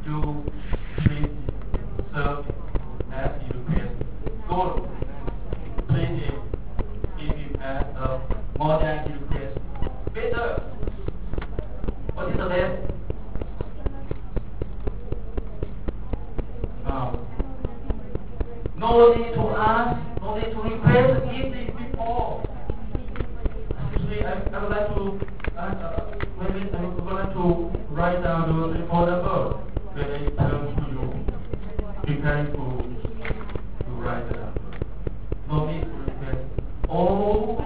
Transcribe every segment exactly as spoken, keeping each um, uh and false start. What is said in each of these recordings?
you please serve as you request. Good. Treat him, give him as uh, more than he requests. Better. What is the best? Um, no need to ask, no need to request, eat it before. Actually, I, I would like to, uh, uh, maybe I would like to write down the report number when I turn to you, preparing to, to write the number. No need to request. Oh,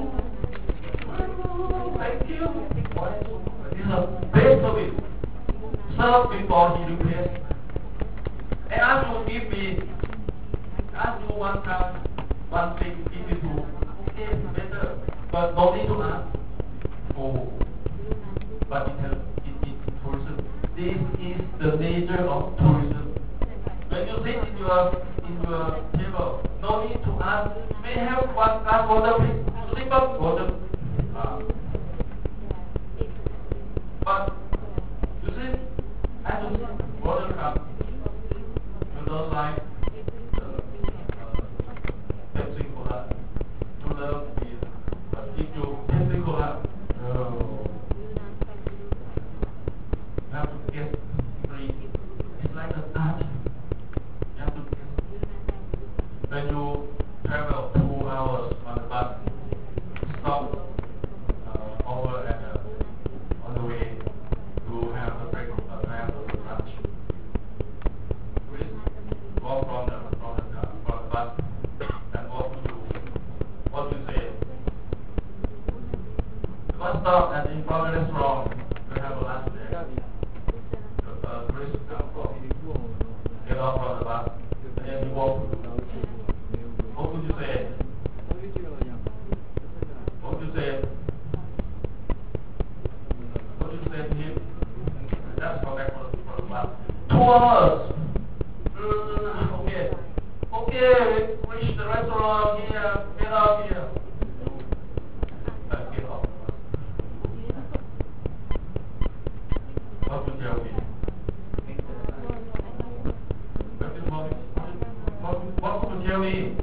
thank you. This is a best service. Serve before he requests. And ask you give me, ask you one time, one thing, give me two. Okay, better. But no need to ask. Oh, but it has, it is tourism. This is the nature of tourism. When you sit in your in your table, no need to ask. May I have one glass water, please? Slip up water. Uh, but you see, as you see, water comes. You don't like the uh, Pepsi Cola. You love beer. But if you Pepsi Cola, no. You have to get free. It's like an art. You have to get. When you travel two hours on the bus, stop uh, over at the, on the way to have a break, uh, to have a lunch. Please walk from the from the, uh, from the bus and what would you what would you say? You must stop at the informal restaurant to have a lunch there. The uh, tourists come from get off from the bus and then you walk. What would you say? What would you say? What would you say to him? Let's go back for the, for the bus. Two hours. Mm, okay. Okay, reach the restaurant here. Get out here. Uh, get off. What would you tell me? What would you tell me?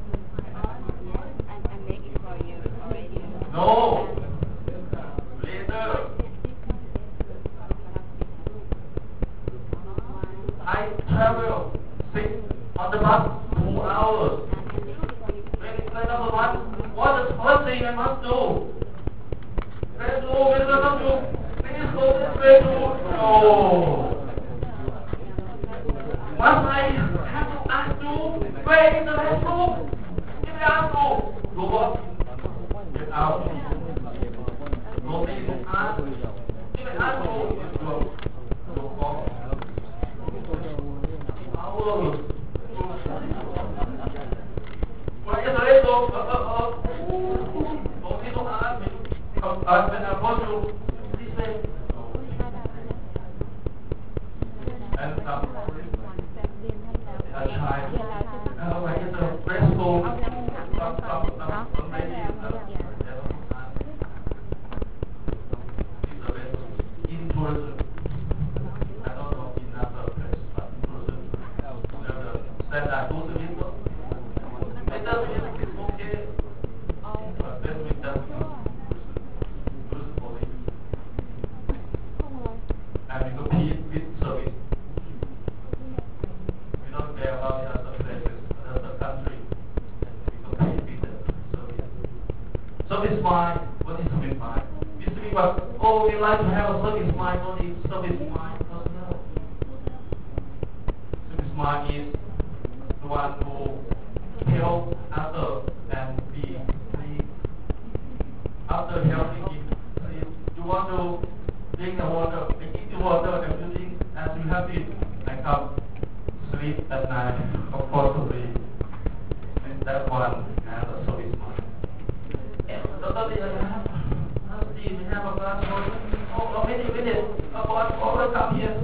No. Later. I travel sit on the bus two hours. When it's kind of a bus, what is the first thing I must do? Where to? Where do I do? Please go this way to. No. Must I have to ask you where is the restroom? If I ask you, go up. Get out. No need to ask. If I ask you, go. Go off. Hours. Where is the restroom? Uh, uh, uh. No need to ask me. Because I, when I want you, please say. And some. A child. Uh, where is the restroom? Some, some, some, some lady. In tourism, I don't know in other places, but in tourism, the standard tourism is it doesn't mean it's okay, but then we doesn't tourism for it. And we compete with service. We don't care about the other places, other country. We compete with the service. Service mind, what is service mind? But, oh, we like to have a service mind, only service mind personnel. Service mind is the one who help others and be free. After helping him, you want to drink the water, and eat the water, and you drink as you have it, and come sleep at night, of course, to sleep. And that one has a service mind. Totally, we have a glass of water. Oh, oh, minute, minute. A glass of water, come here.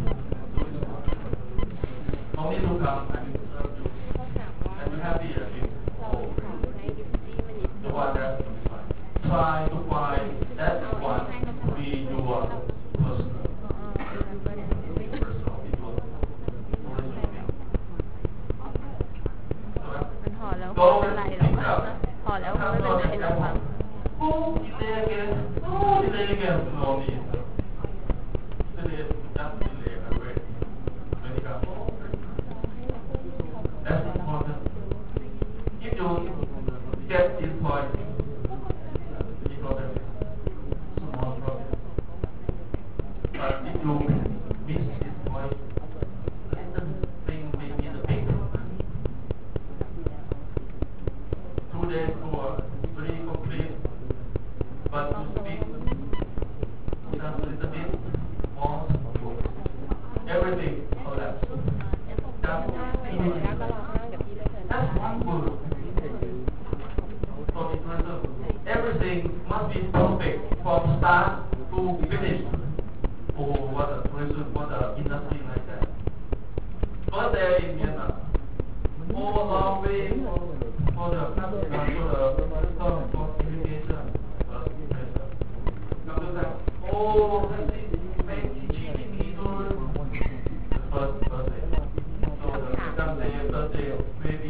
No need to come. I will serve you. And you have beer. Oh, the water. Try to find that one to be your personal. Personal. go อะไร and หรอก pick up. พอแล้วไม่เป็นไรเราฟัง Oh, delay again. Oh, delay again. No need. Delay, just delay. I wait. When it comes. That's important. If you get this point, big problem, small problem. But if you miss this point, the thing may be the big problem. Two days tour, very complete, but to speak just a little bit more, everything collapsed. Just finish. That's one word. For the person, everything must be perfect from start to finish. Oh, what a tourism, what a industry like that. First day in Vietnam. Oh, long way for, for the for the for, for communication. Come to that. Oh, let's see, maybe cheating me to the first first day. So the second day, third day, maybe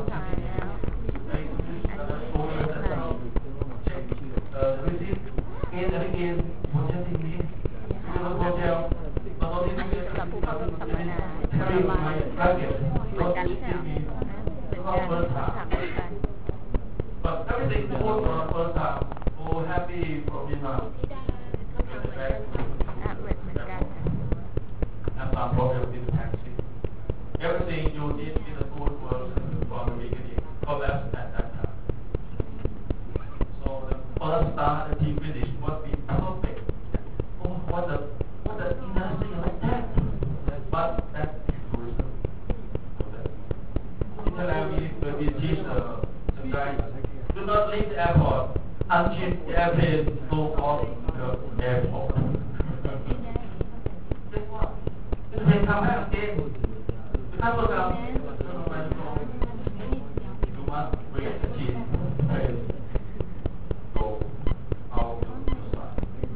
again and again, projecting me, you know, hotel, but not even carrying my luggage, not giving me for first time. But everything good for first time, oh, happy for me now. Get the bag, have some problem with the taxi. Everything you did in the good was from the beginning, collapsed at that time. So the first start until finish must be perfect. Oh, what a what a industry like that. But that's tourism. So that in Thailand we we teach the the guys do not leave the airport until the airplane go off the airport. Guess what? The plane come back again. The customer come. You must wait until plane go out to the side.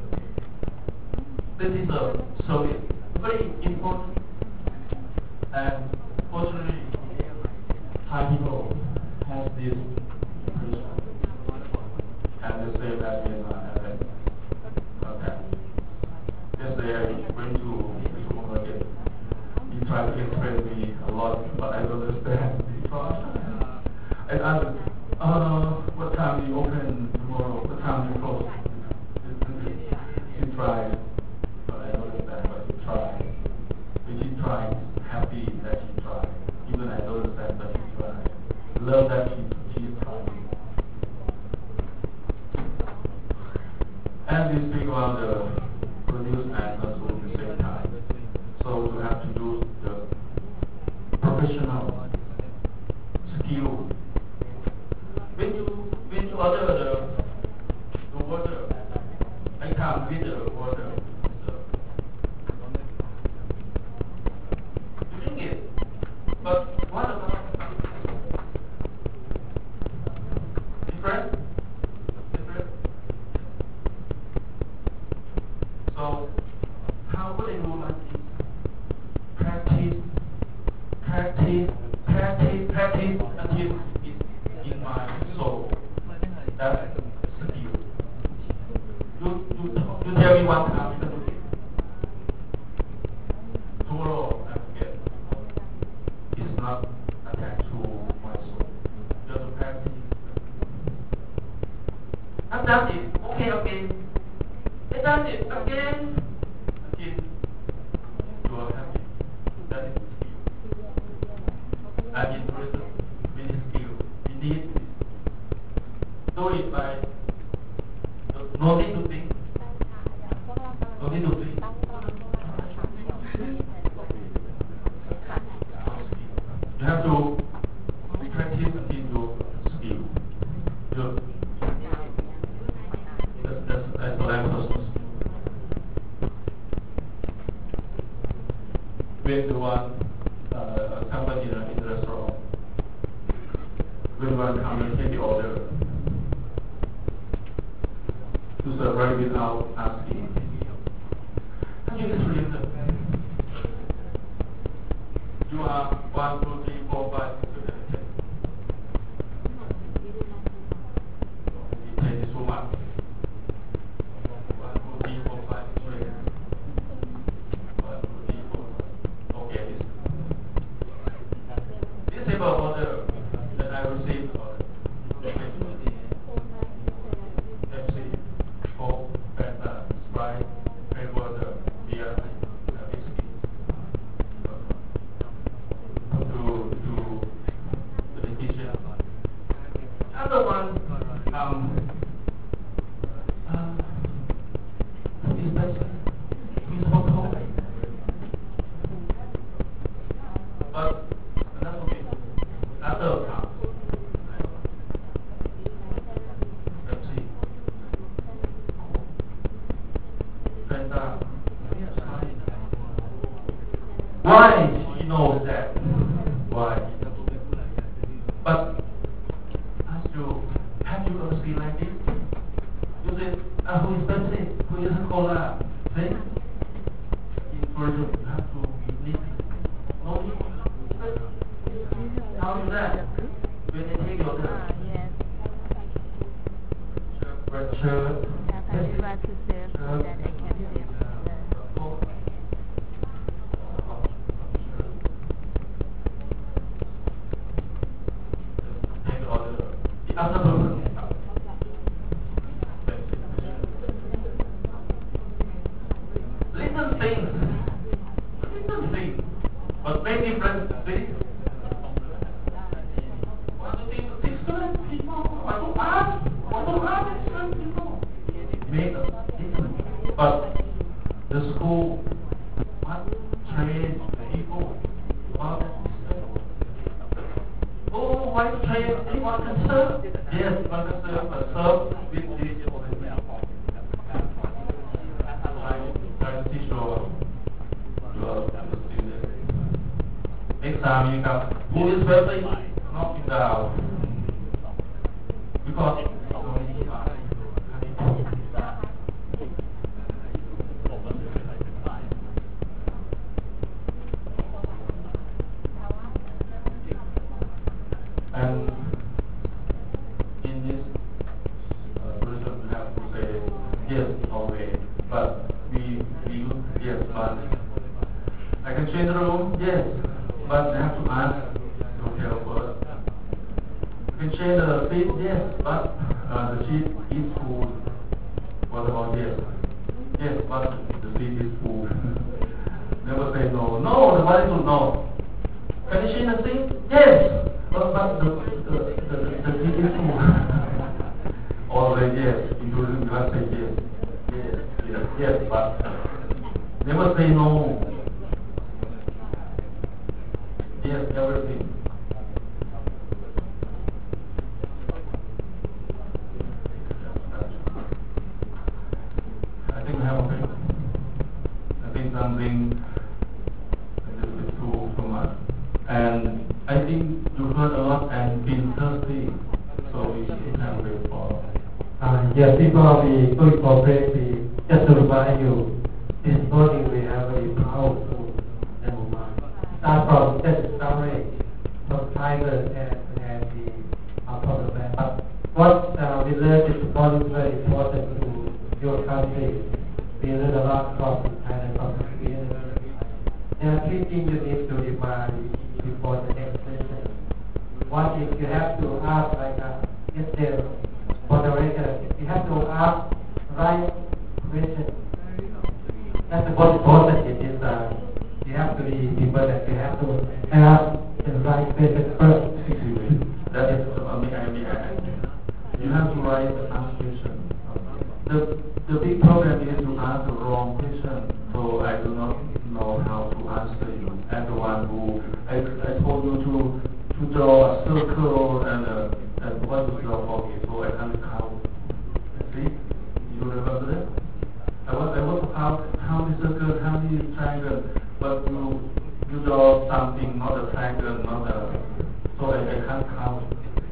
This is a service, very important, and fortunately, Thai people have this principle, and they say that in uh, okay. Yesterday I went to the supermarket. He tried to explain me a lot, but I don't understand because I asked, uh, what time you open tomorrow? What time you close? He tried, but I don't understand, but he tried. When he tried, happy that he tried. Even I don't understand, but he tried. Love that he, he tried. And we speak about the produce and consume at the same time. So you have to use the professional skill. When you when you order the the water, I come with the water. So you drink it, but what about different? Different. So how would I do like this? Practice, practice, practice, practice until it's in my soul. That's skill. You, you, you tell me one time, you can do it. Tomorrow, I forget. It's not attached to my soul. You have to practice. I've done it. Okay, okay. I've done it again. Again. You are happy. That is skill. I'm in tourism. We need skill. We need this. Do it by no need to think. No need to think. You have to practice until you skill. You, that's, that's, that's what I'm process. When the one uh, somebody in the restaurant, when one come and take the order, to serve right without asking. And you just read them. You are one, two, three, four, five, six, seven, ten. remember order that I received order. Pepsi, Coke, Fanta, Sprite, plain water, beer, uh, whiskey. Uh, to to to the kitchen. Other one, um, uh, is Pepsi. Is hot Coke. But that's okay. Other comes. Pepsi. Fanta. Why she knows that? Why? But ask you, have you ever seen like this? You say, ah, who is Pepsi? Who is Cola? See? In version, you have to be neat. No need. How is that? When they take your turn. Ah, yes. Red shirt. Yeah, I try to save so that I can save the Take order. The other person. Little things. Little things. But very different. See? What do you think? Different people. What do ask? What do ask different people? Make us different. But the school, what train people? What? Oh, why train? Anyone can serve? Yes, one can serve, but serve with this. Try to teach your your students. Exam, you got who is Pepsi? Knock it down. Because and in this uh, version we have to say yes always, but we we use yes but I can change the room, yes, but I have to ask the hotel first. You can change the seat, yes, but uh, the seat is full. What about yes? Yes, but the seat is full. Never say no. No, the body will no. Can you change the seat? Yes, but, but the, the, the, the seat is full. Always yes, including you have to say yes. Yes, yes, yes, but never say no. Yes, everything. I think we have a bit. I think something a little bit too, too much. And I think you heard a lot and been thirsty, so we should have a bit for. Uh, yes, before we go for break, we just to remind you, this morning we have a powerful demo. Start from that summary from Tiger and, and the uh, problem. But what uh, we learned is what is very important to your country. We learned a lot from Thailand, from experience. There are three things you need to remind before the next session. One is you have to ask like a yesterday moderator. You have to ask right question. That's the most important in this. Uh, you have to be people that you have to ask the right question first. That is, uh, may I, may I, you have to write the ask question. The the big problem is to ask the wrong question. So I do not know how to answer you. I'm the one who I, I told you to to draw a circle and uh, and what to draw for me. So I can't count. See, you remember that? I want I want to count how many circles, how many triangles, but you you draw something, not a triangle, not a. So I, I can't count.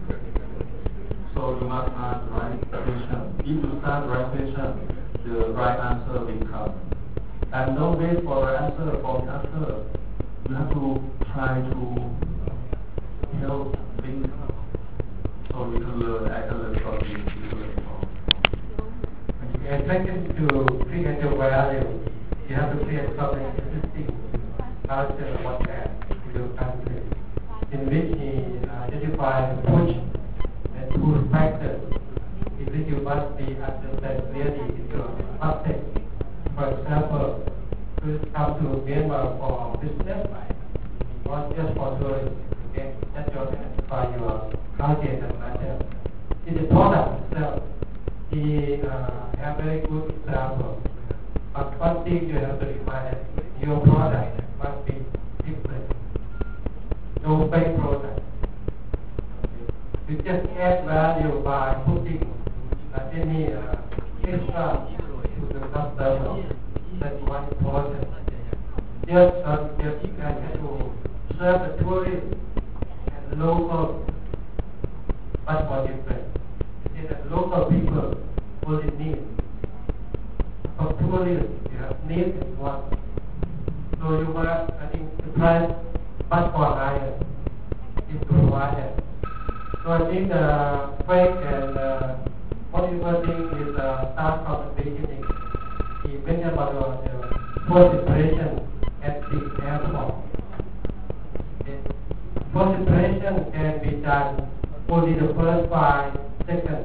So you must ask the right question. If you start the right question, the right answer will come. And don't wait for the answer for the answer. You have to try to help things so we can learn. I can learn from you. You can learn from. And second, to create your value, you have to create something existing culture what that in your country. in which he identified the push and pull factors in which you must be understand clearly in your context. For example, to come to Myanmar for business, not just for tourism. Okay, that's your identify your target and matter. In the product itself, he uh, have very good example. But one thing you have to define that your product must be different. No fake product. Okay. You just add value by putting uh, any uh, extra to the customer. That's one important. Just uh, just you can have to serve the tourist and local, much more different. You see that local people only need. For tourists, you have need and want. So you must, I think, the price much more higher is provided. So I think the fake and uh, what you were saying is uh, start from the beginning. He mentioned about the first impression at the airport. Okay. First impression can be done only the first five seconds.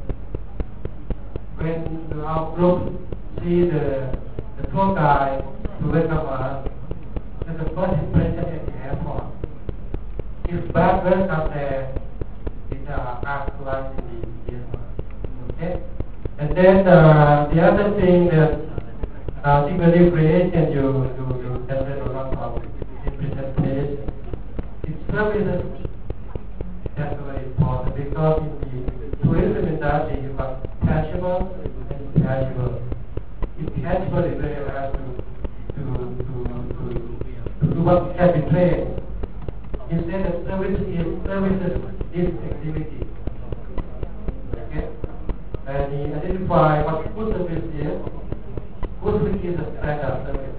When our group see the, the tour guide to welcome us, that's the first impression at the airport. If bad welcome there, it's uh, asked twice in the airport. Okay? And then uh, the other thing that uh, the value creation you, you, you generate a lot of in presentation. It's services that's very important because in the tourism industry you got tangible and intangible. Intangible is very hard to, to, to, to, to do what can be trained. Instead of service is services is activity. Okay? And he identify what good service is. Good service is a standard service.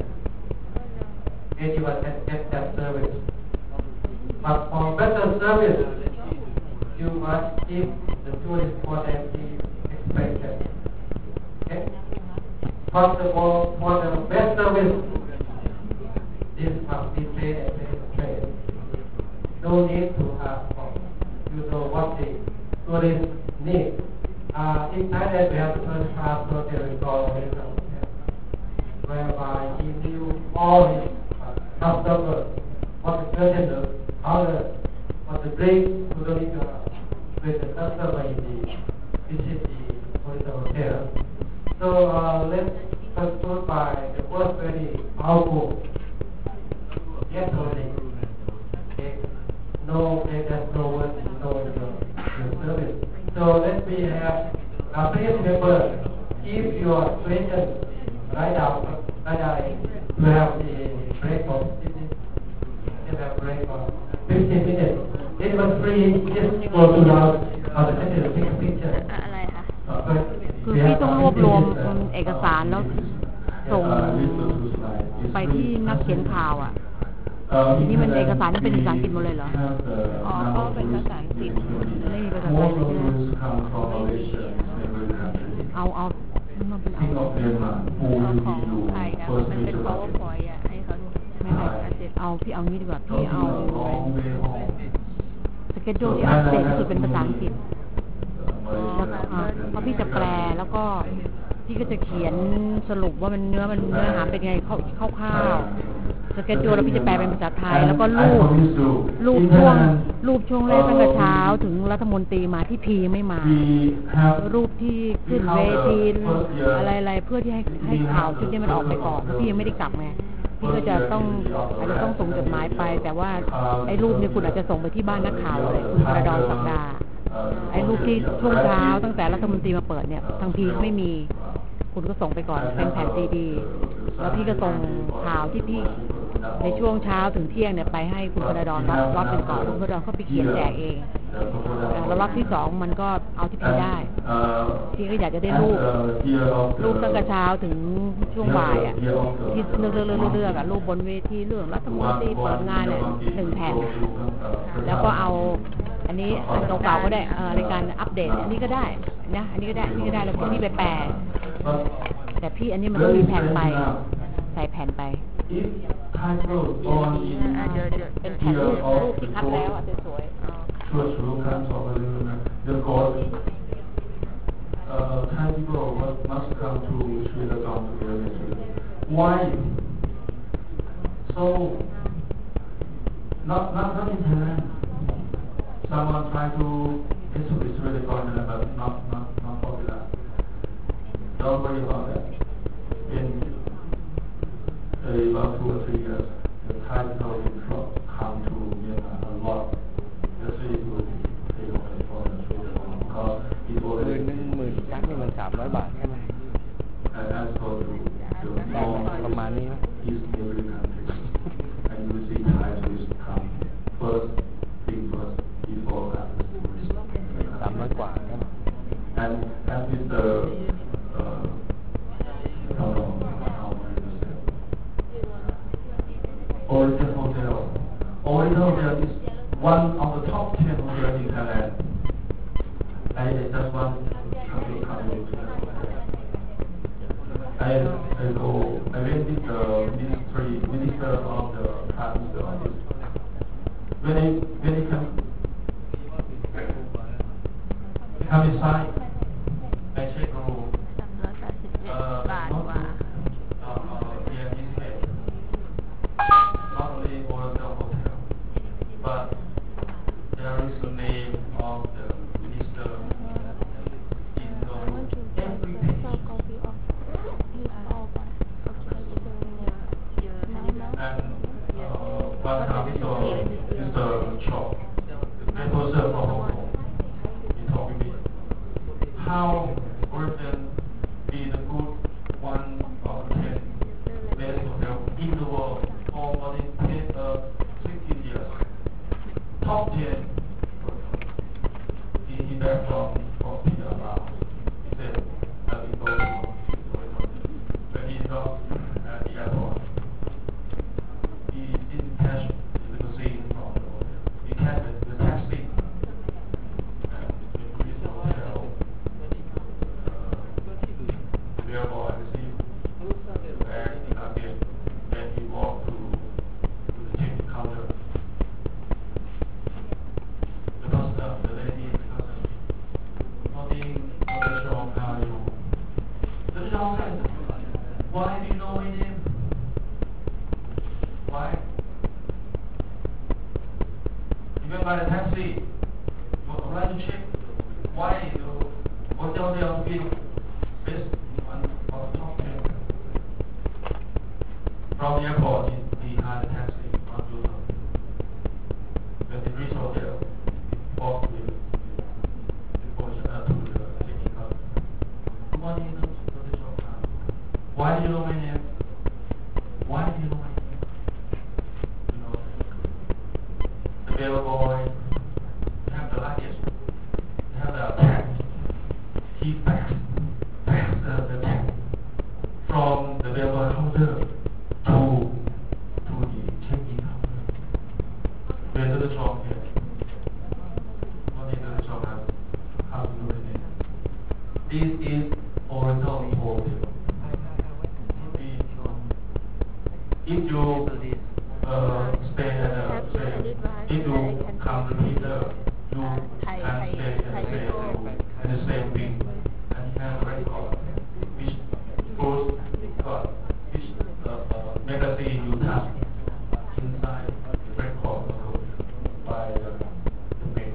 Anyone can get that service. But for better service, you must give the tourist what they expected. Okay? First of all, for the best service, this must be trained and trained and trained. No need to ask for. You know what the tourists need. Uh, in Thailand, we have the first class hotel we call Hotel, whereby he knew all his uh, customers, what the curtains, how the, what the drink, who don't need to uh, with the customer in the visit the hotel. So uh, let's conclude by the first very powerful yes only. Okay. No, okay, there's no word, no your, your service. So let me have, uh, please remember, keep your question right down, right down. You have the break for fifteen minutes. You have break for fifteen minutes. Anyone free, just go to the uh, the second take a picture. อะไรคะ Uh, first, คือ we พี่ have ต้องรวบรวมเอกสารแล้ว uh, ส่ง list of two slides. It's ไปที่ free. นักเขียนข่าวอ่ะ Uh, นี่มันเอกสารนี่เป็นภาษาอังกฤษหมดเลยเหรอ have the อ๋อ number ก็ of เป็นภาษาอังกฤษ tourists. ไม่มีภาษาไทย Most เลย of ใช่ไหม those come from Malaysia, neighboring countries. เอาเอามันเป็นเอา Think of Myanmar, who เอา will ของ be ใคร your นะ first มันเป็น major market. powerpoint อ่ะให้เขาดูไม่ไม่อาจจะเอาพี่เอางี้ดีกว่าพี่ Talking เอา a long way home. สเก็ตดูที่อัปเดตที่สุดเป็นภาษาอังกฤษ Uh, อ่า Malaysia เพราะพี่จะแปลแล้วก็พี่ก็จะเขียนสรุปว่ามันเนื้อมันเนื้อหาเป็นไงเข้าคร่าวๆสเก็ตดูแล้วพี่จะแปลเป็นภาษาไทยแล้วก็รูปรูปช่วงรูปช่วงแรกตั้งแต่เช้าถึงรัฐมนตรีมาที่พีไม่มา รูปที่ขึ้นเวทีอะไรๆเพื่อที่ให้ให้ข่าวชุดนี้มันออกไปก่อนเพราะพี่ยังไม่ได้กลับไงพี่ก็จะต้องอาจจะต้องส่งจดหมายไปแต่ว่าไอ้รูปเนี่ยคุณอาจจะส่งไปที่บ้านนักข่าวอะไรคุณกระดอนศักดาไอ้รูปที่ช่วงเช้าตั้งแต่รัฐมนตรีมาเปิดเนี่ยทางพีไม่มีคุณก็ส่งไปก่อนเป็นแผ่นซีดีแล้วพี่ก็ส่งข่าวที่พี่ในช่วงเช้าถึงเที่ยงเนี่ยไปให้คุณกระดอนรับรับเป็นก่อนคุณกระดอนเขาไปเขียนแจกเองแล้วรอบที่สองมันก็เอาที่พี่ได้พี่ก็อยากจะได้รูปรูปตั้งแต่เช้าถึงช่วงบ่ายอ่ะที่เลือกเลือกเลือกเลือกอ่ะรูปบนเวทีเรื่องรัฐมนตรีเปิดงานเนี่ยหนึ่งแผ่นแล้วก็เอาอันนี้อันเก่าๆก็ได้ในการอัปเดตอันนี้ก็ได้นะอันนี้ก็ได้นี่ก็ได้แล้วพี่ไปแปลแต่พี่อันนี้มันต้องมีแผ่นไปใส่แผ่นไป Thai people born in เดี๋ยวเดี๋ยวเป็นแผ่น year รูป of ที่ the คัดแล้ว goat อ่ะสวยๆอ๋อ Church Lukan Sobaluna, the God, uh, Thai people must, must come to Sri Lanka to religion. Why? So, not, not, not in Thailand. Someone tried to establish Sri Lanka, but not, not, not popular. Don't worry about that. In uh, about two or three years, the Thai people will come to Myanmar a lot. The city will take away from the Sri Lanka because it หมื่ already นหนึ่งหมื่นจักนี่มันสามร้อยบาทใช่ไหม and as for the, the ได้ more ประมาณนี้ไหม East Asian countries, and you will see Thai tourists come first thing first before after tourists. สามร้อยกว่าใช่ไหม And as with the uh, no, no, how would you say? Origin Hotel. Origin Hotel is one of the top ten hotels in Thailand. I just want to come to I, I go, I went with the ministry, minister of the prime minister office. When I, when I come, come inside, I check the room. สามร้อยแปดสิบเจ็ด Uh, บาท not กว่า uh, uh, here in Israel. Not only Oriental Hotel, but there is the name of the minister in the every page. And uh, one time is the Mister Chok, the professor from Hong Kong. He told me how Origin is a good one of the ten best hotel in the world for more than ten, uh, sixteen years. Top ten. He, he back from from Peter Lau. He said that he goes to when he got at the airport. He didn't catch the limousine from the hotel. He catch the, the taxi. And increased the hotel. Uh, the bellboy received the bag in luggage. Then he walked to, to the check-in counter. The customer, the lady, the customer, nothing, not sure of how you. The John said, why do you know my name? Why? Even by the taxi, you would like to check why the hotel they are being best one of the top ten. From the airport, he, he had a taxi on Luna. When he reached hotel, he walked with the portion uh, to the check-in counter. Good morning, Doctor Chok. Why do you know my name? Why do you know my name? You know, the bellboy have the luggage, have the tag. He packs, packs the, the tag from the bellboy counter to to the check-in counter. Where the shop here? What is the shop has? How to look at it? This is Oriental Hotel. If you uh, stay at a, say, if you come to Peter, you can stay at the same room, at the same wing, and you have a record, which goes, uh, which uh, uh, magazine you touch inside the record by the, the maid.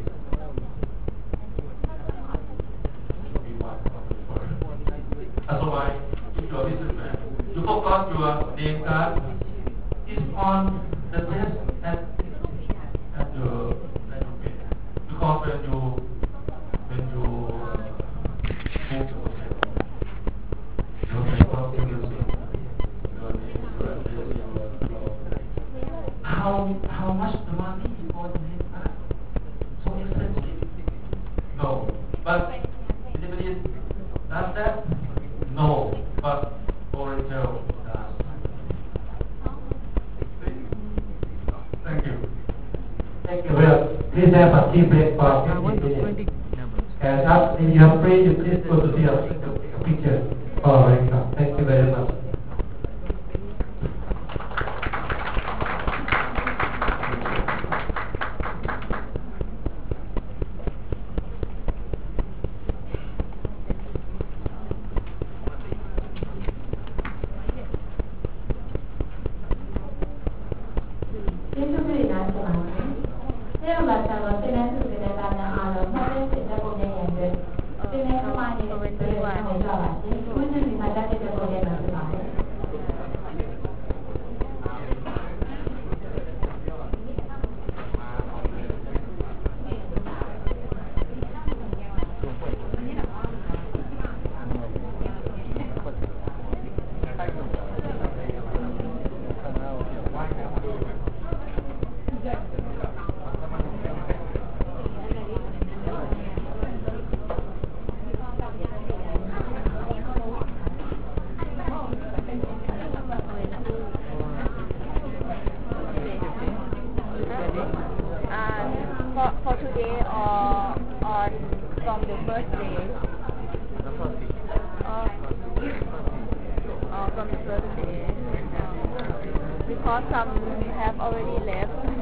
Be one of the first. Otherwise, if you are businessman, you forgot your name card. Is on the desk at at your at your bed. Because when you when you uh, move to the table, your record will see your name, your address, your clothes. How how much the money for the name card? So expensive? No, but anybody does that? No, but Oriental does. Thank you. Thank you. Well, please have a tea break for fifteen minutes. And after you are free, you please go to see a, a picture. All right. Thank you very much. for for today or on from the first day? แล้วก็สี่ Uh, uh, from the first day. Uh, because some have already left.